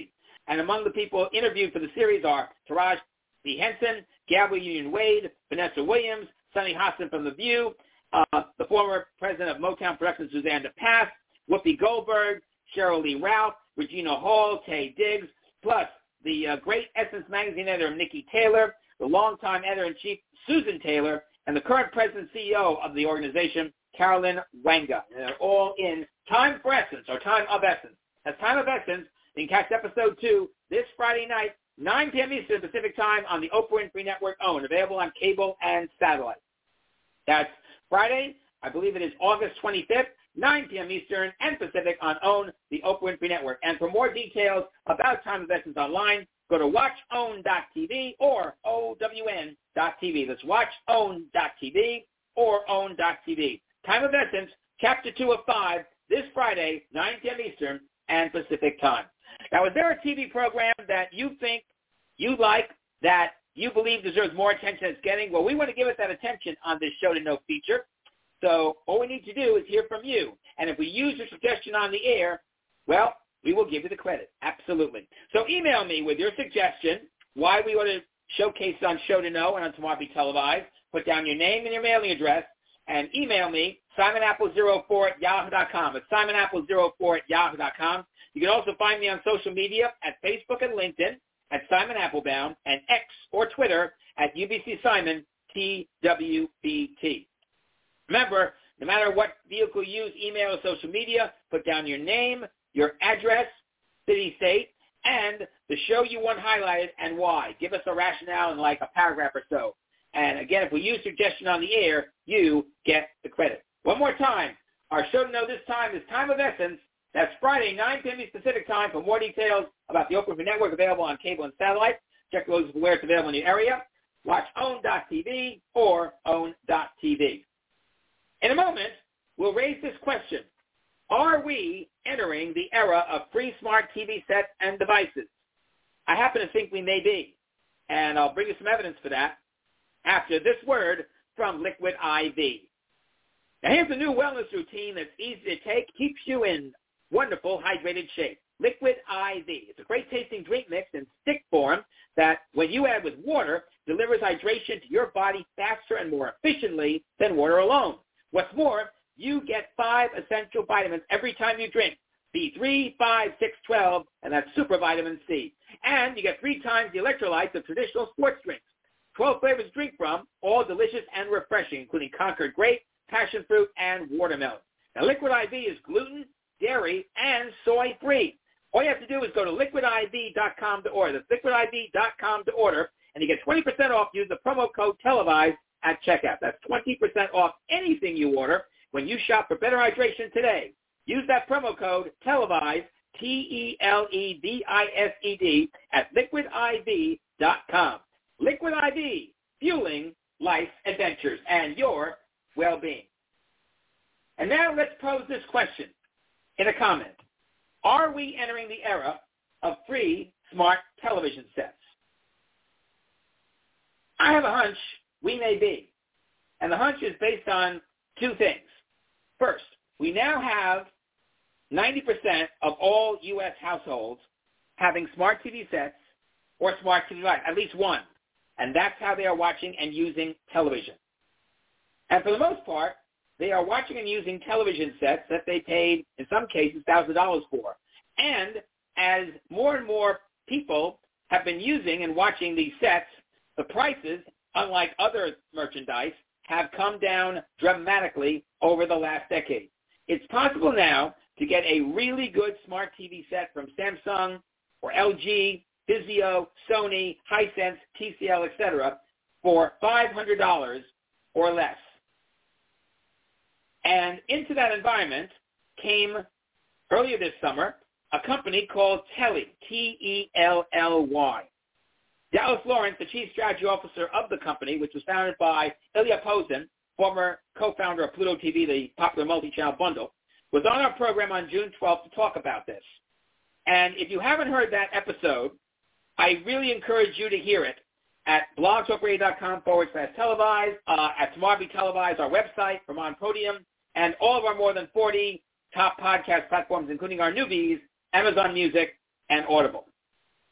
And among the people interviewed for the series are Taraji P. Henson, Gabrielle Union Wade, Vanessa Williams, Sunny Hostin from The View, uh, the former president of Motown Productions, Suzanne DePass, Whoopi Goldberg, Cheryl Lee Ralph, Regina Hall, Taye Diggs, plus the uh, great Essence magazine editor Nikki Taylor, the longtime editor-in-chief Susan Taylor, and the current president and C E O of the organization, Carolyn Wanga. And they're all in Time for Essence, or Time of Essence. That's Time of Essence. You can catch episode two this Friday night, nine p.m. Eastern Pacific Time on the Oprah Winfrey Network OWN, available on cable and satellite. That's Friday, I believe it is August twenty-fifth, nine p.m. Eastern and Pacific on OWN, the Oprah Winfrey Network. And for more details about Time of Essence online, go to watch own dot t v or O W N dot t v. That's watch own dot t v or own dot t v. Time of Essence, Chapter two of five, this Friday, nine p.m. Eastern and Pacific Time. Now, is there a T V program that you think you like, that you believe deserves more attention than it's getting? Well, we want to give it that attention on this Show to Know feature. So all we need to do is hear from you. And if we use your suggestion on the air, well, we will give you the credit. Absolutely. So email me with your suggestion, why we ought to showcase on Show to Know and on Tomorrow Be Televised. Put down your name and your mailing address, and email me, simon apple zero four at yahoo dot com. It's simon apple zero four at yahoo dot com. You can also find me on social media at Facebook and LinkedIn at Simon Applebaum, and X or Twitter at U B C Simon T W B T. Remember, no matter what vehicle you use, email or social media, put down your name, your address, city, state, and the show you want highlighted and why. Give us a rationale in like a paragraph or so. And again, if we use suggestion on the air, you get the credit. One more time, our Show to Know this time is Time of Essence. That's Friday, nine p.m. Pacific Time. For more details about the Oprah Winfrey Network, available on cable and satellite, check those where it's available in your area. Watch own dot t v or own dot t v. In a moment, we'll raise this question. Are we entering the era of free smart T V sets and devices? I happen to think we may be, and I'll bring you some evidence for that after this word from Liquid I V. Now, here's a new wellness routine that's easy to take, keeps you in wonderful hydrated shape. Liquid I V. It's a great tasting drink mix in stick form that, when you add with water, delivers hydration to your body faster and more efficiently than water alone. What's more, you get five essential vitamins every time you drink. B three, five, six, twelve, and that's super vitamin C. And you get three times the electrolytes of traditional sports drinks. twelve flavors to drink from, all delicious and refreshing, including Concord grape, passion fruit, and watermelon. Now, Liquid I V is gluten, dairy, and soy-free. All you have to do is go to liquid I V dot com to order. That's liquid I V dot com to order, and you get twenty percent off. Use the promo code TELEVISED at checkout. That's twenty percent off anything you order when you shop for better hydration today. Use that promo code TELEVISED, T E L E V I S E D, at liquid I V dot com. Liquid I V, fueling life's adventures and your well-being. And now let's pose this question in a comment. Are we entering the era of free smart television sets? I have a hunch we may be. And the hunch is based on two things. First, we now have ninety percent of all U S households having smart T V sets or smart T V devices, at least one. And that's how they are watching and using television. And for the most part, they are watching and using television sets that they paid, in some cases, one thousand dollars for. And as more and more people have been using and watching these sets, the prices, unlike other merchandise, have come down dramatically over the last decade. It's possible now to get a really good smart T V set from Samsung or L G, Vizio, Sony, Hisense, T C L, et cetera, for five hundred dollars or less. And into that environment came, earlier this summer, a company called Telly, T E L L Y. Dallas Lawrence, the chief strategy officer of the company, which was founded by Ilya Posen, former co-founder of Pluto T V, the popular multi-channel bundle, was on our program on June twelfth to talk about this. And if you haven't heard that episode, I really encourage you to hear it at blogtalkradio.com forward slash televised, uh, at Tomorrow Be Televised, our website, from On Podium, and all of our more than forty top podcast platforms, including our newbies, Amazon Music, and Audible.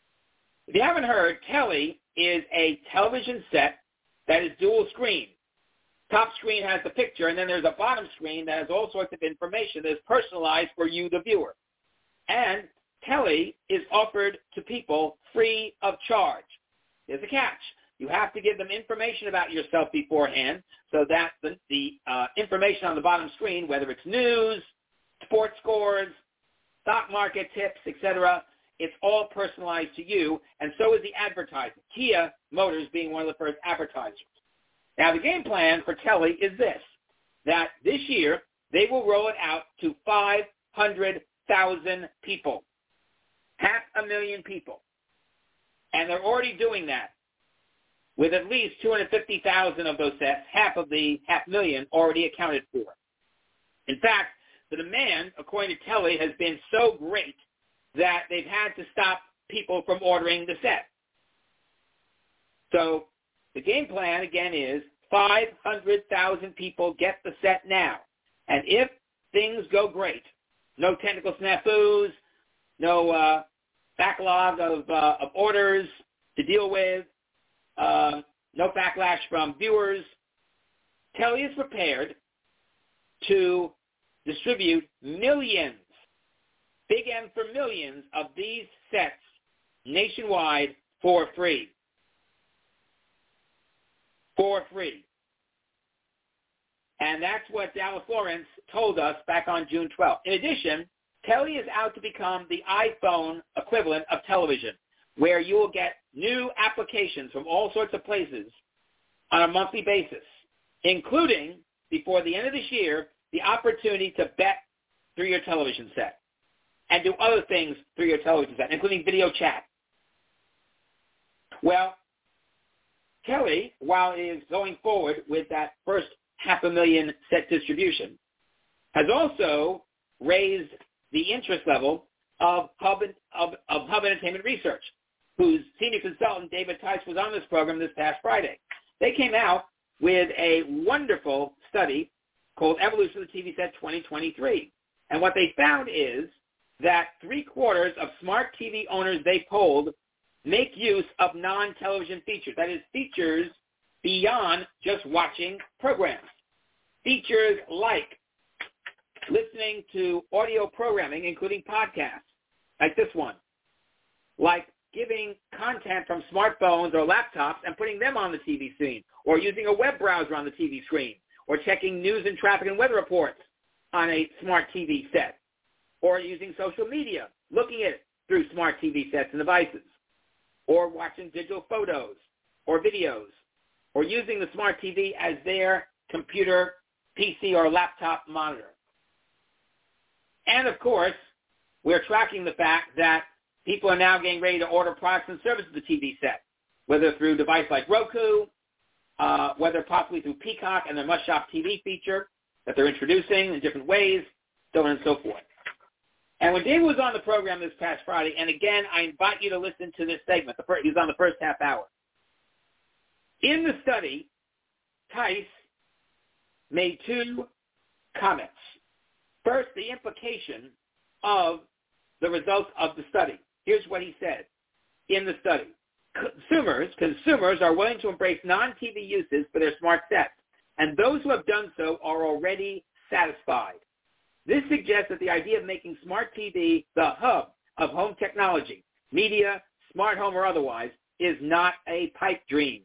If you haven't heard, Telly is a television set that is dual screen. Top screen has the picture, and then there's a bottom screen that has all sorts of information that is personalized for you, the viewer. And Telly is offered to people free of charge. There's a catch. You have to give them information about yourself beforehand so that the, the uh, information on the bottom screen, whether it's news, sports scores, stock market tips, et cetera, it's all personalized to you, and so is the advertising. Kia Motors being one of the first advertisers. Now, the game plan for Telly is this, that this year they will roll it out to five hundred thousand people, half a million people. And they're already doing that with at least two hundred fifty thousand of those sets, half of the half million already accounted for. In fact, the demand, according to Telly, has been so great that they've had to stop people from ordering the set. So the game plan, again, is five hundred thousand people get the set now. And if things go great, no technical snafus, no uh, backlog of, uh, of orders to deal with, uh, no backlash from viewers, Telly is prepared to distribute millions, big M for millions, of these sets nationwide for free. For free. And that's what Dallas Lawrence told us back on June twelfth. In addition, Telly is out to become the iPhone equivalent of television, where you will get new applications from all sorts of places on a monthly basis, including, before the end of this year, the opportunity to bet through your television set and do other things through your television set, including video chat. Well, Telly, while it is going forward with that first half a million set distribution, has also raised the interest level of Hub, of, of Hub Entertainment Research, whose senior consultant, David Tice, was on this program this past Friday. They came out with a wonderful study called Evolution of the T V Set twenty twenty-three. And what they found is that three-quarters of smart T V owners they polled make use of non-television features. That is, features beyond just watching programs. Features like listening to audio programming, including podcasts, like this one. Like giving content from smartphones or laptops and putting them on the T V screen, or using a web browser on the T V screen, or checking news and traffic and weather reports on a smart T V set, or using social media, looking at it through smart T V sets and devices, or watching digital photos or videos, or using the smart T V as their computer, P C, or laptop monitor. And, of course, we're tracking the fact that people are now getting ready to order products and services of the T V set, whether through a device like Roku, uh, whether possibly through Peacock and their Must Shop T V feature that they're introducing in different ways, so on and so forth. And when David was on the program this past Friday, and again, I invite you to listen to this segment. The first, he was on the first half hour. In the study, Tice made two comments. First, the implication of the results of the study. Here's what he said in the study. Consumers, consumers are willing to embrace non-T V uses for their smart sets, and those who have done so are already satisfied. This suggests that the idea of making smart T V the hub of home technology, media, smart home or otherwise, is not a pipe dream.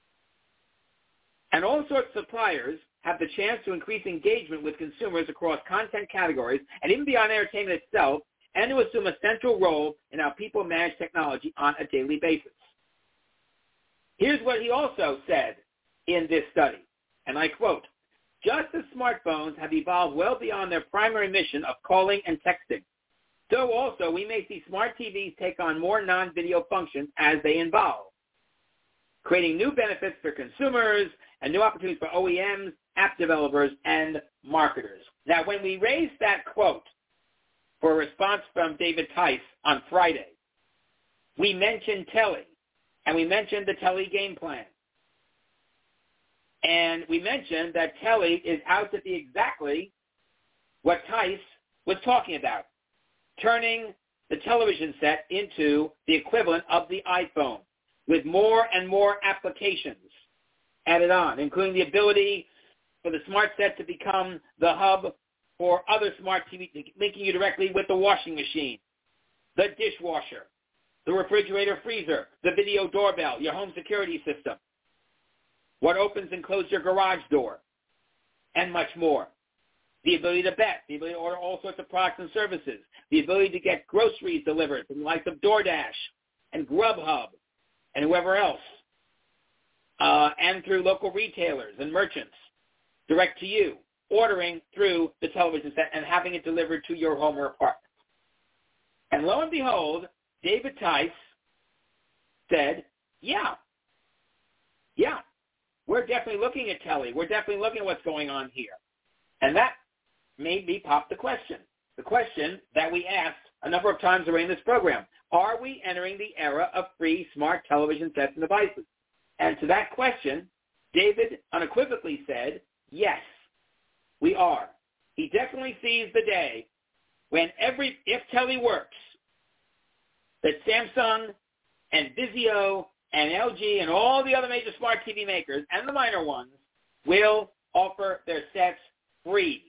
And all sorts of suppliers have the chance to increase engagement with consumers across content categories and even beyond entertainment itself, and to assume a central role in how people manage technology on a daily basis. Here's what he also said in this study, and I quote, "Just as smartphones have evolved well beyond their primary mission of calling and texting, so also we may see smart T Vs take on more non-video functions as they evolve, creating new benefits for consumers and new opportunities for O E Ms, app developers, and marketers." Now, when we raised that quote for a response from David Tice on Friday, we mentioned Telly, and we mentioned the Telly game plan. And we mentioned that Telly is out to be exactly what Tice was talking about, turning the television set into the equivalent of the iPhone, with more and more applications added on, including the ability for the smart set to become the hub for other smart T V, linking you directly with the washing machine, the dishwasher, the refrigerator freezer, the video doorbell, your home security system, what opens and closes your garage door, and much more. The ability to bet, the ability to order all sorts of products and services, the ability to get groceries delivered from the likes of DoorDash and Grubhub and whoever else, uh, and through local retailers and merchants, direct to you, ordering through the television set and having it delivered to your home or apartment. And lo and behold, David Tice said, yeah, yeah, we're definitely looking at telly. We're definitely looking at what's going on here. And that made me pop the question, the question that we asked a number of times during this program. Are we entering the era of free smart television sets and devices? And to that question, David unequivocally said, yes, we are. He definitely sees the day when every, if telly works, that Samsung and Vizio and L G and all the other major smart T V makers and the minor ones will offer their sets free,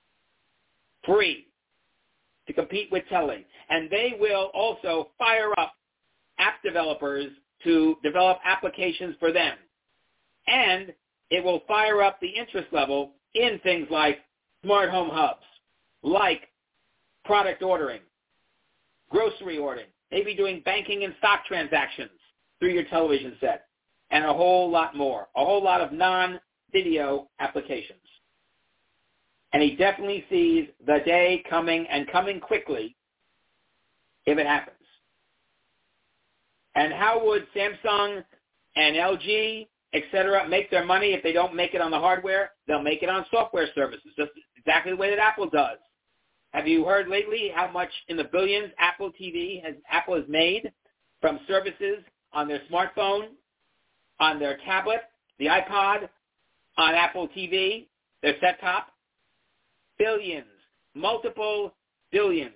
free to compete with telly. And they will also fire up app developers to develop applications for them. And it will fire up the interest level in things like smart home hubs, like product ordering, grocery ordering, maybe doing banking and stock transactions through your television set, and a whole lot more, a whole lot of non-video applications. And he definitely sees the day coming and coming quickly if it happens. And how would Samsung and L G, et cetera, make their money if they don't make it on the hardware? They'll make it on software services, just exactly the way that Apple does. Have you heard lately how much in the billions Apple T V has Apple has made from services on their smartphone, on their tablet, the iPod, on Apple T V, their set-top? Billions, multiple billions.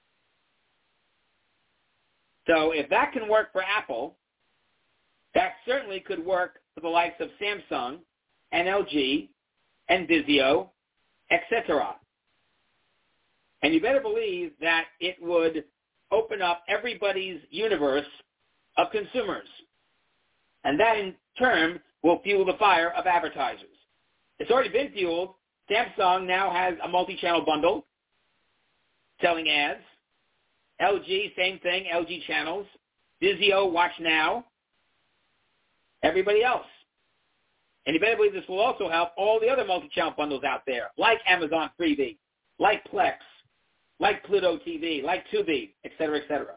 So if that can work for Apple, that certainly could work for the likes of Samsung and L G and Vizio, et cetera. And you better believe that it would open up everybody's universe of consumers. And that in turn will fuel the fire of advertisers. It's already been fueled. Samsung now has a multi-channel bundle selling ads. L G, same thing, L G channels. Vizio, Watch Now. Everybody else. And you better believe this will also help all the other multi-channel bundles out there, like Amazon Freevee, like Plex, like Pluto T V, like Tubi, et cetera, et cetera.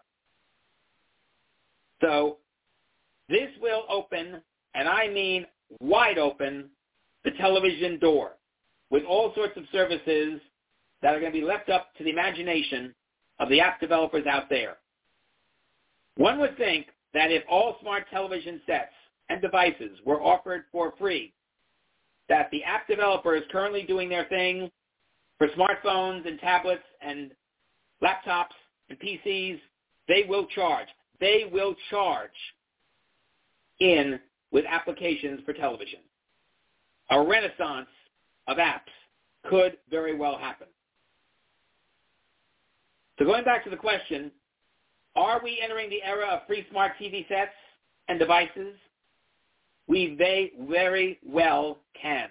So this will open, and I mean wide open, the television door with all sorts of services that are going to be left up to the imagination of the app developers out there. One would think that if all smart television sets and devices were offered for free, that the app developers currently doing their thing for smartphones and tablets and laptops and P Cs, they will charge. They will charge in with applications for television. A renaissance of apps could very well happen. So going back to the question, are we entering the era of free smart T V sets and devices? We may very well can.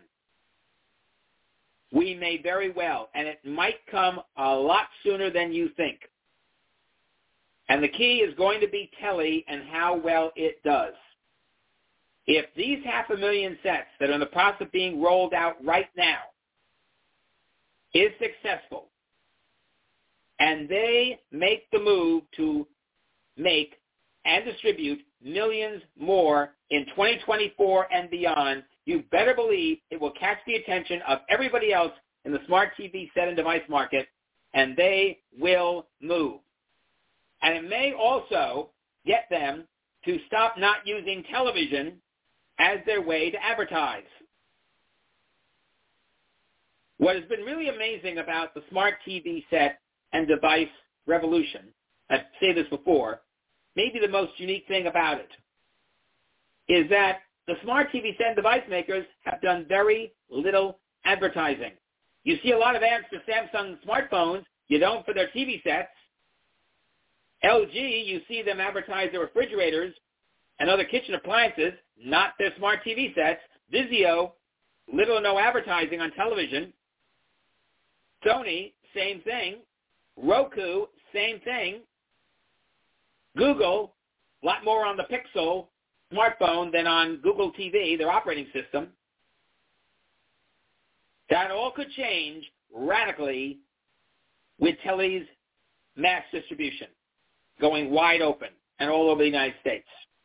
We may very well, and it might come a lot sooner than you think. And the key is going to be telly and how well it does. If these half a million sets that are in the process of being rolled out right now is successful, and they make the move to make and distribute millions more in twenty twenty-four and beyond, you better believe it will catch the attention of everybody else in the smart T V set and device market, and they will move. And it may also get them to stop not using television as their way to advertise. What has been really amazing about the smart T V set and device revolution, I've said this before, maybe the most unique thing about it is that the smart T V set and device makers have done very little advertising. You see a lot of ads for Samsung smartphones. You don't for their T V sets. L G, you see them advertise their refrigerators and other kitchen appliances, not their smart T V sets. Vizio, little or no advertising on television. Sony, same thing. Roku, same thing. Google, a lot more on the Pixel smartphone than on Google T V, their operating system. That all could change radically with Telly's mass distribution going wide open and all over the United States.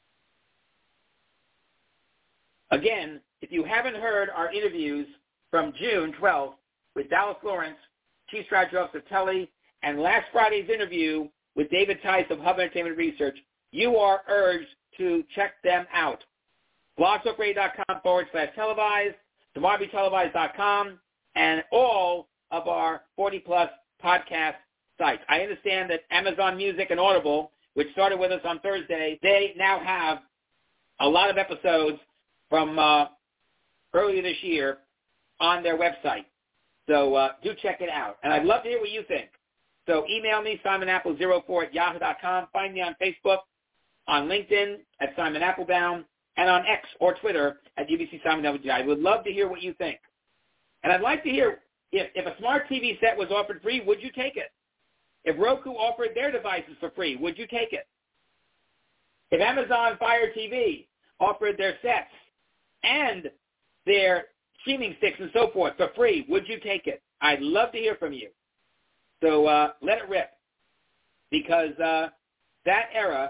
Again, if you haven't heard our interviews from June twelfth with Dallas Lawrence, Chief Strategy Officer of Telly, and last Friday's interview with David Tice of Hub Entertainment Research, you are urged to check them out. blogtalkradio.com forward slash televised, tomorrow be televised dot com, and all of our forty-plus podcast sites. I understand that Amazon Music and Audible, which started with us on Thursday, they now have a lot of episodes from uh, earlier this year on their website. So uh, do check it out. And I'd love to hear what you think. So email me, simon apple zero four at yahoo dot com. Find me on Facebook, on LinkedIn at Simon Applebaum, and on X or Twitter at U B C Simon W G. I would love to hear what you think. And I'd like to hear, if, if a smart T V set was offered free, would you take it? If Roku offered their devices for free, would you take it? If Amazon Fire T V offered their sets and their streaming sticks and so forth for free, would you take it? I'd love to hear from you. So uh, let it rip, because uh, that era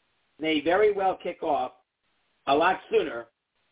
may very well kick off a lot sooner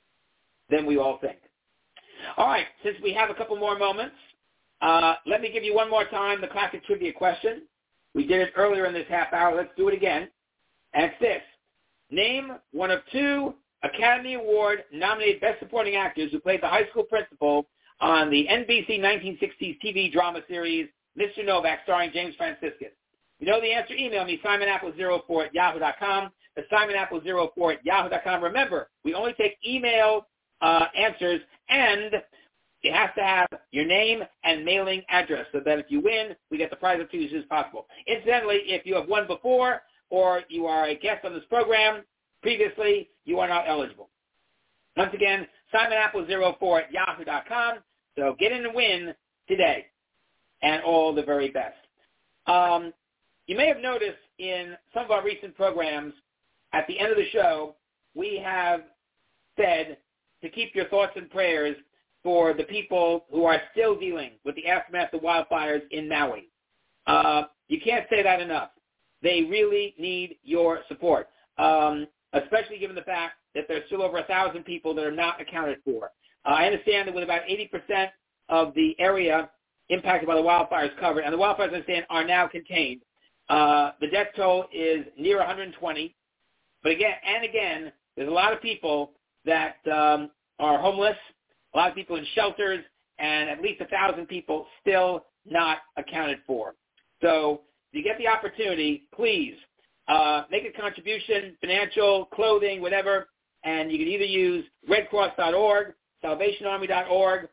than we all think. All right, since we have a couple more moments, uh, let me give you one more time the classic trivia question. We did it earlier in this half hour. Let's do it again. And it's this. Name one of two Academy Award-nominated Best Supporting Actors who played the high school principal on the N B C nineteen sixties T V drama series Mister Novak, starring James Franciscus. If you know the answer, email me, simon apple zero four at yahoo dot com. That's simon apple zero four at yahoo dot com. Remember, we only take email uh, answers, and it has to have your name and mailing address so that if you win, we get the prize up to you as soon as possible. Incidentally, if you have won before or you are a guest on this program previously, you are not eligible. Once again, simon apple zero four at yahoo dot com. So get in and win today, and all the very best. Um, you may have noticed in some of our recent programs, at the end of the show, we have said to keep your thoughts and prayers for the people who are still dealing with the aftermath of wildfires in Maui. Uh, you can't say that enough. They really need your support, um, especially given the fact that there's still over one thousand people that are not accounted for. Uh, I understand that with about eighty percent of the area impacted by the wildfires covered, and the wildfires, I understand, are now contained. Uh, the death toll is near one hundred twenty. But again, and again, there's a lot of people that um, are homeless, a lot of people in shelters, and at least one thousand people still not accounted for. So if you get the opportunity, please uh, make a contribution, financial, clothing, whatever, and you can either use red cross dot org, salvation army dot org,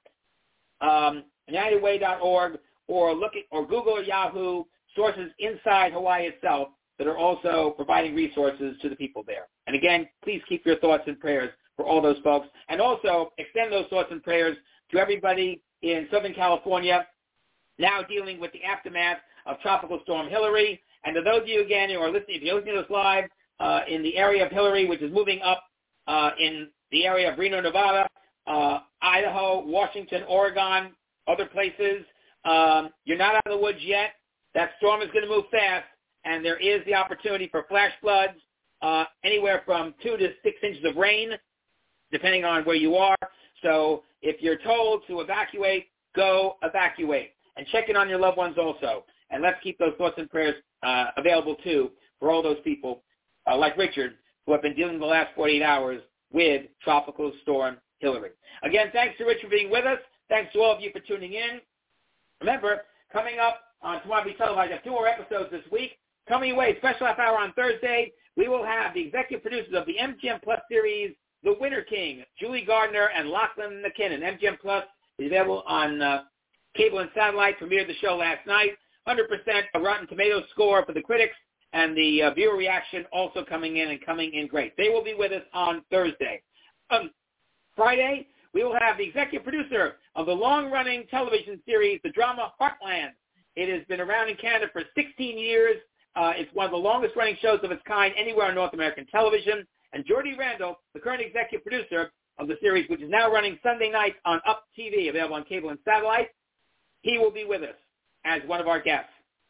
um, united way dot org, or look at, or Google or Yahoo sources inside Hawaii itself that are also providing resources to the people there. And again, please keep your thoughts and prayers for all those folks. And also extend those thoughts and prayers to everybody in Southern California now dealing with the aftermath of Tropical Storm Hillary. And to those of you, again, who are listening, if you're listening to this live uh, in the area of Hillary, which is moving up uh, in the area of Reno, Nevada, uh, Idaho, Washington, Oregon, other places, um, you're not out of the woods yet. That storm is going to move fast, and there is the opportunity for flash floods, uh, anywhere from two to six inches of rain, depending on where you are. So if you're told to evacuate, go evacuate. And check in on your loved ones also. And let's keep those thoughts and prayers uh, available, too, for all those people, uh, like Richard, who have been dealing the last forty-eight hours with Tropical Storm Hillary. Again, thanks to Richard for being with us. Thanks to all of you for tuning in. Remember, coming up on Tomorrow Be Televised, I have two more episodes this week. Coming away, special half hour on Thursday, we will have the executive producers of the M G M Plus series, The Winter King, Julie Gardner and Lachlan McKinnon. M G M Plus is available on uh, cable and satellite, premiered the show last night. one hundred percent a Rotten Tomatoes score for the critics, and the uh, viewer reaction also coming in and coming in great. They will be with us on Thursday. Um, Friday, we will have the executive producer of the long-running television series, the drama Heartland. It has been around in Canada for sixteen years. Uh, it's one of the longest-running shows of its kind anywhere on North American television. And Jordy Randall, the current executive producer of the series, which is now running Sunday nights on Up T V, available on cable and satellite, he will be with us as one of our guests.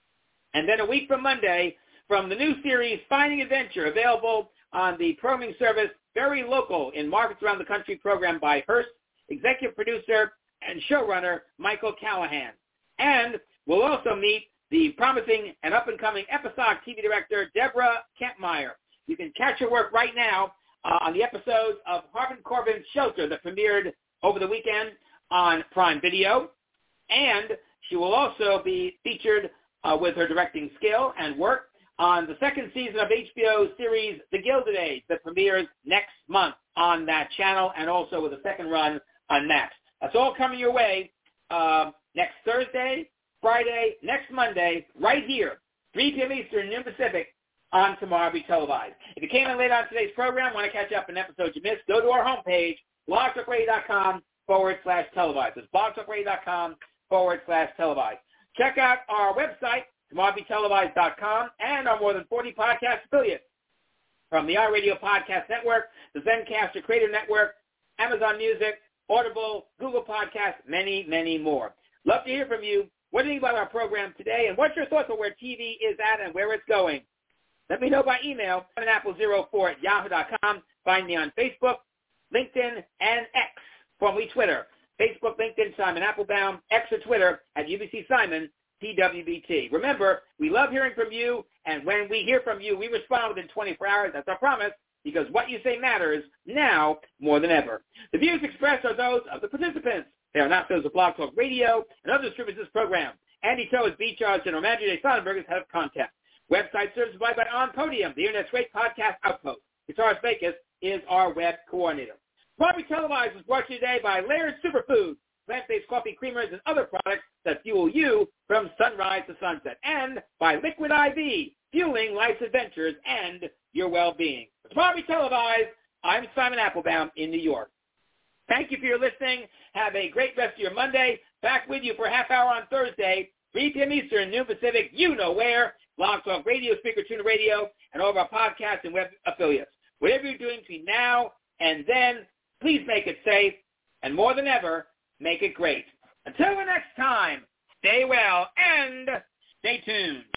And then a week from Monday, from the new series Finding Adventure, available on the programming service Very Local in markets around the country, programmed by Hearst, executive producer and showrunner Michael Callahan. And we'll also meet the promising and up-and-coming episodic T V director Deborah Kempmeyer. You can catch her work right now uh, on the episodes of Harvin Corbin's Shelter that premiered over the weekend on Prime Video. And she will also be featured uh, with her directing skill and work on the second season of H B O's series The Gilded Age that premieres next month on that channel, and also with a second run on Max. That's all coming your way uh, next Thursday, Friday, next Monday, right here, three p.m. Eastern, noon Pacific, on Tomorrow Be Televised. If you came in late on today's program, want to catch up on episodes you missed, go to our homepage, blogtalkradio.com forward slash televised. It's blogtalkradio.com forward slash televised. Check out our website, tomorrow be televised dot com, and our more than forty podcast affiliates from the iRadio Podcast Network, the Zencastr Creator Network, Amazon Music, Audible, Google Podcasts, many, many more. Love to hear from you. What do you think about our program today, and what's your thoughts on where T V is at and where it's going? Let me know by email, simon apple zero four at yahoo dot com. Find me on Facebook, LinkedIn, and X, formerly Twitter. Facebook, LinkedIn, Simon Applebaum, X or Twitter at U B C Simon, T W B T. Remember, we love hearing from you, and when we hear from you, we respond within twenty-four hours. That's our promise, because what you say matters now more than ever. The views expressed are those of the participants. They are not those of Blog Talk Radio and other distributors of this program. Andy Toe is B Char's General Manager. Jay Sonnenberg is Head of Content. Website service provided by On Podium, the Internet's great podcast outpost. Guitarist Vekas is our web coordinator. Tomorrow Be Televised was brought to you today by Laird Superfoods, plant-based coffee creamers and other products that fuel you from sunrise to sunset, and by Liquid I V, fueling life's adventures and your well-being. Tomorrow Be Televised, I'm Simon Applebaum in New York. Thank you for your listening. Have a great rest of your Monday. Back with you for a half hour on Thursday, three p.m. Eastern, noon Pacific, you know where. Blog Talk Radio, Speaker Tuna Radio, and all of our podcasts and web affiliates. Whatever you're doing between now and then, please make it safe, and more than ever, make it great. Until the next time, stay well and stay tuned.